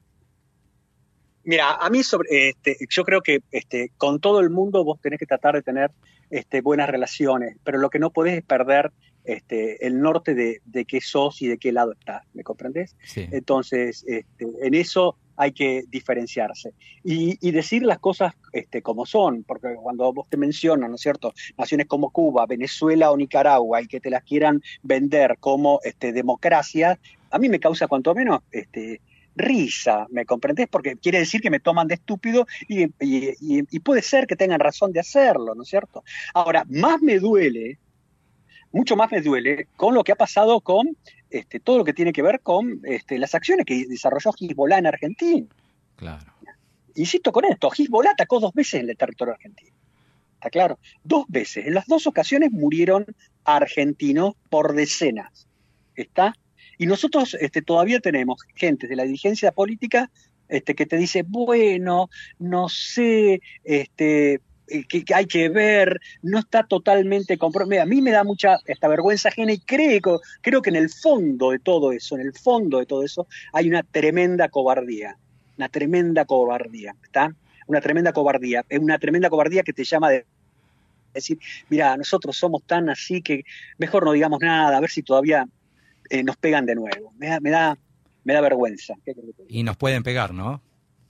Mira, a mí sobre, este, yo creo que este, con todo el mundo vos tenés que tratar de tener este, buenas relaciones, pero lo que no podés es perder este, el norte de, de qué sos y de qué lado estás, ¿me comprendés? Sí. Entonces, este, en eso hay que diferenciarse y, y decir las cosas este, como son, porque cuando vos te mencionas, ¿no es cierto?, naciones como Cuba, Venezuela o Nicaragua y que te las quieran vender como este, democracia, a mí me causa cuanto menos este, risa, ¿me comprendés? Porque quiere decir que me toman de estúpido y, y, y, y puede ser que tengan razón de hacerlo, ¿no es cierto? Ahora, más me duele, mucho más me duele con lo que ha pasado con este, todo lo que tiene que ver con este, las acciones que desarrolló Hezbollah en Argentina. Claro. Insisto con esto, Hezbollah atacó dos veces en el territorio argentino. ¿Está claro? Dos veces. En las dos ocasiones murieron argentinos por decenas. ¿Está? Y nosotros este, todavía tenemos gente de la dirigencia política este, que te dice, bueno, no sé, este... Que, que hay que ver, no está totalmente comprometido. A mí me da mucha esta vergüenza ajena y creo, creo que en el fondo de todo eso, en el fondo de todo eso, hay una tremenda cobardía, una tremenda cobardía, ¿está? Una tremenda cobardía, es una tremenda cobardía que te llama de decir, mira, nosotros somos tan así que mejor no digamos nada, a ver si todavía eh, nos pegan de nuevo. Me da, me da, me da vergüenza. Y nos pueden pegar, ¿no?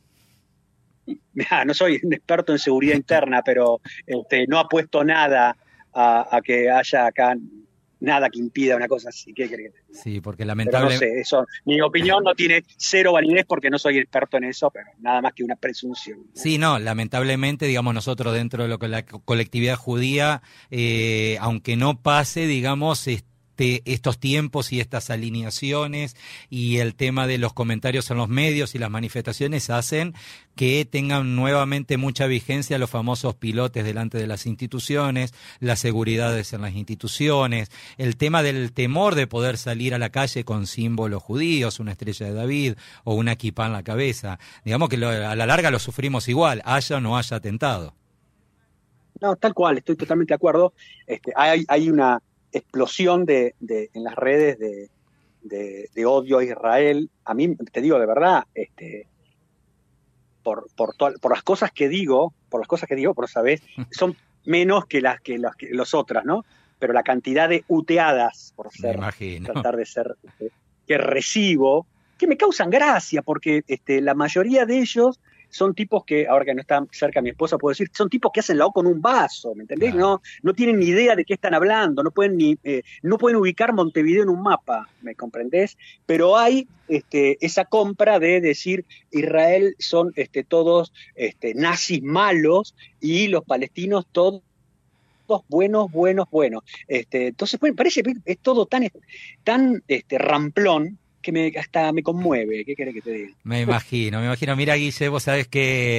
Mirá, no soy un experto en seguridad interna, pero este, no apuesto nada a, a que haya acá nada que impida una cosa así. ¿Qué crees? Sí, porque lamentablemente... No sé, eso, mi opinión no tiene cero validez porque no soy experto en eso, pero nada más que una presunción. Sí, no, lamentablemente, digamos, nosotros dentro de lo que la colectividad judía, eh, aunque no pase, digamos, este, estos tiempos y estas alineaciones y el tema de los comentarios en los medios y las manifestaciones hacen que tengan nuevamente mucha vigencia los famosos pilotes delante de las instituciones, las seguridades en las instituciones, el tema del temor de poder salir a la calle con símbolos judíos, una estrella de David o una kipá en la cabeza. Digamos que lo, a la larga lo sufrimos igual, haya o no haya atentado. No, tal cual, estoy totalmente de acuerdo. Este, hay, hay una explosión de, de en las redes de, de, de odio a Israel. A mí, te digo de verdad, este, por, por, to, por las cosas que digo, por las cosas que digo, por sabés, son menos que las que las que los otras, ¿no? Pero la cantidad de uteadas, por ser, tratar de ser, este, que recibo, que me causan gracia, porque este, la mayoría de ellos son tipos que, ahora que no está cerca mi esposa, puedo decir, son tipos que hacen la O con un vaso, ¿me entendés? Claro. No, no tienen ni idea de qué están hablando, no pueden ni, eh, no pueden ubicar Montevideo en un mapa, ¿me comprendés? Pero hay este, esa compra de decir Israel son este, todos este, nazis malos y los palestinos todos buenos, buenos, buenos. Este, entonces, pues, parece que es todo tan, tan este, ramplón que me, hasta me conmueve. ¿Qué querés que te diga? Me imagino, me imagino. Mira, Guille, vos sabés que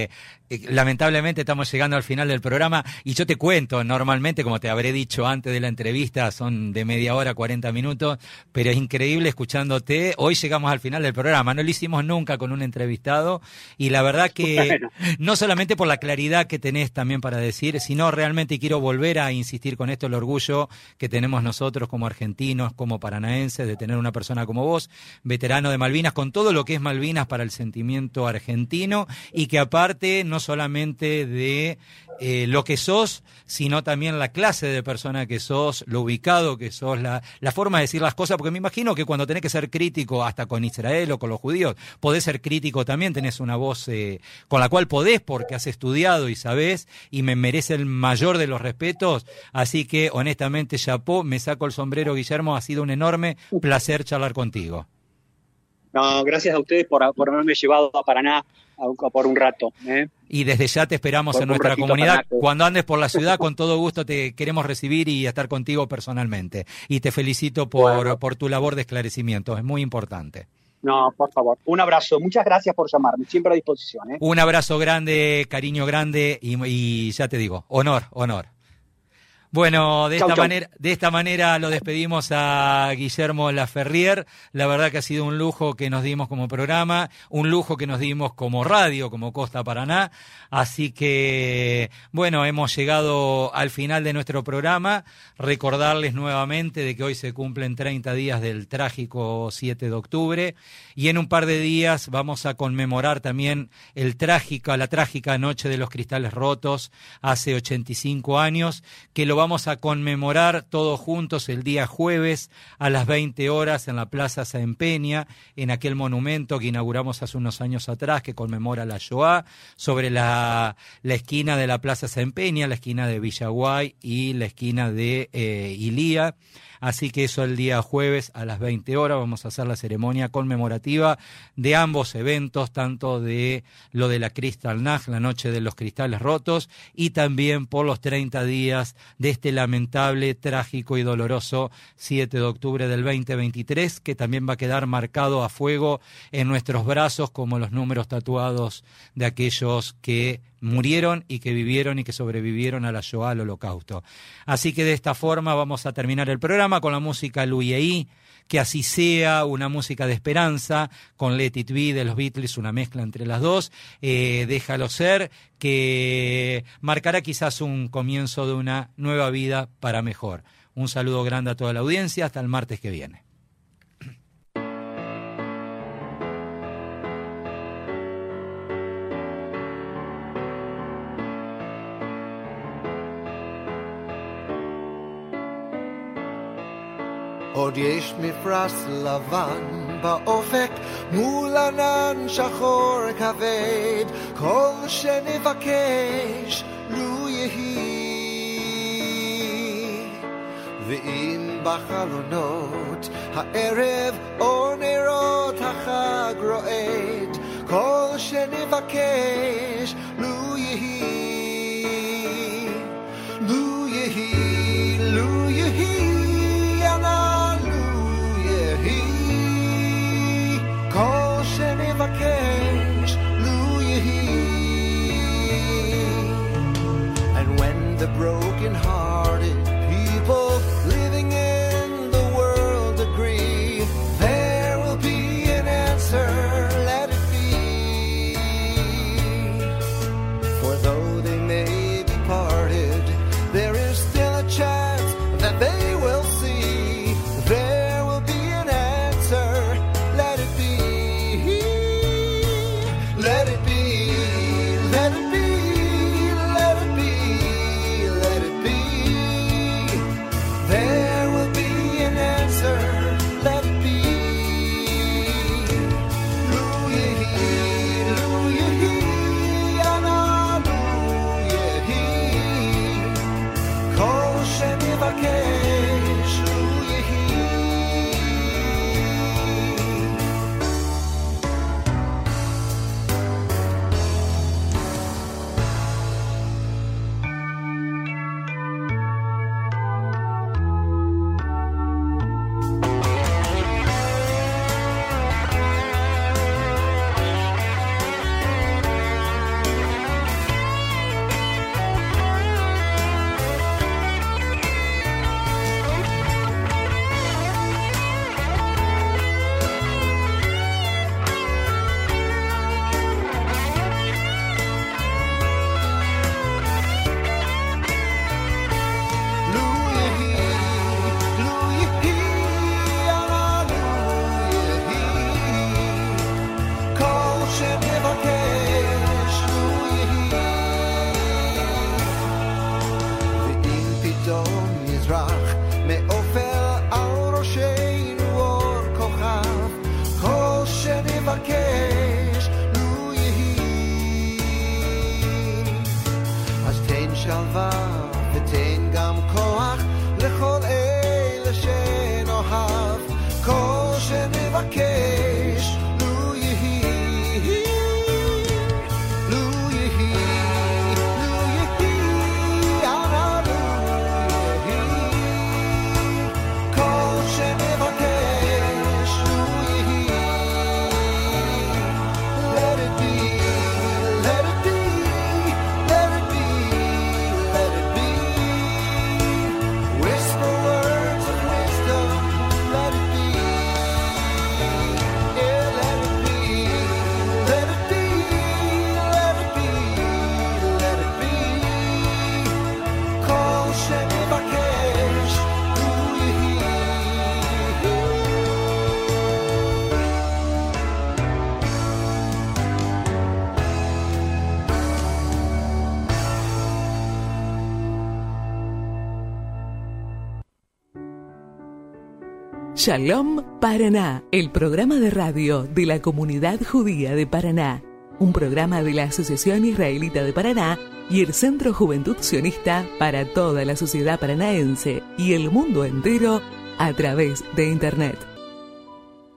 eh, lamentablemente estamos llegando al final del programa y yo te cuento, normalmente, como te habré dicho antes de la entrevista, son de media hora, cuarenta minutos, pero es increíble escuchándote. Hoy llegamos al final del programa, no lo hicimos nunca con un entrevistado y la verdad que Bueno. no solamente por la claridad que tenés también para decir, sino realmente quiero volver a insistir con esto, el orgullo que tenemos nosotros como argentinos, como paranaenses, de tener una persona como vos, veterano de Malvinas, con todo lo que es Malvinas para el sentimiento argentino y que aparte no solamente de eh, lo que sos, sino también la clase de persona que sos, lo ubicado que sos, la, la forma de decir las cosas, porque me imagino que cuando tenés que ser crítico hasta con Israel o con los judíos, podés ser crítico también, tenés una voz eh, con la cual podés porque has estudiado y sabés y me merece el mayor de los respetos, así que honestamente, chapó, me saco el sombrero, Guillermo, ha sido un enorme placer charlar contigo. No, gracias a ustedes por, por haberme llevado a Paraná a, por un rato. ¿eh? Y desde ya te esperamos Por en un nuestra ratito comunidad. para que- Cuando andes por la ciudad, con todo gusto te queremos recibir y estar contigo personalmente. Y te felicito por, Bueno. por tu labor de esclarecimiento, es muy importante. No, por favor. Un abrazo. Muchas gracias por llamarme. Siempre a disposición. ¿eh? Un abrazo grande, cariño grande y, y ya te digo, honor, honor. Bueno, de Chau, esta chau. manera, de esta manera lo despedimos a Guillermo Laferrier. La verdad que ha sido un lujo que nos dimos como programa, un lujo que nos dimos como radio, como Costa Paraná. Así que, bueno, hemos llegado al final de nuestro programa. Recordarles nuevamente de que hoy se cumplen treinta días del trágico siete de octubre y en un par de días vamos a conmemorar también el trágico, la trágica noche de los cristales rotos hace ochenta y cinco años, que lo vamos a conmemorar todos juntos el día jueves a las veinte horas en la Plaza Sáenz Peña, en aquel monumento que inauguramos hace unos años atrás que conmemora la Shoah, sobre la, la esquina de la Plaza Sáenz Peña, la esquina de Villaguay y la esquina de eh, Ilía. Así que eso el día jueves a las veinte horas vamos a hacer la ceremonia conmemorativa de ambos eventos, tanto de lo de la Kristallnacht, la noche de los cristales rotos, y también por los treinta días de este lamentable, trágico y doloroso siete de octubre del veinte veintitrés, que también va a quedar marcado a fuego en nuestros brazos como los números tatuados de aquellos que murieron y que vivieron y que sobrevivieron a la Shoah, al Holocausto. Así que de esta forma vamos a terminar el programa con la música Louie, que así sea, una música de esperanza, con Let It Be de los Beatles, una mezcla entre las dos, eh, Déjalo Ser, que marcará quizás un comienzo de una nueva vida para mejor. Un saludo grande a toda la audiencia, hasta el martes que viene. עוד יש מפרש לבן באופק מול ענן שחור כבד כל שנבקש לו יהי ואם בחלונות הערב אור נרות החג רועד כל שנבקש לו יהי לו יהי לו יהי כל שנבקש לו יהי. And when the broken-hearted people living in the world agree, there will be an answer, let it be. מבקש, לו יהי, לו יהי, לו יהי, אנא לו יהי, כל שנבקש, לו יהי. Let it be, let it be, let it be, let it be. Whisper words of wisdom, let it be. Yeah, let it be, let it be, let it be, let it be. כל שנבקש, לו יהי. Shalom Paraná, el programa de radio de la comunidad judía de Paraná. Un programa de la Asociación Israelita de Paraná y el Centro Juventud Sionista para toda la sociedad paranaense y el mundo entero a través de Internet.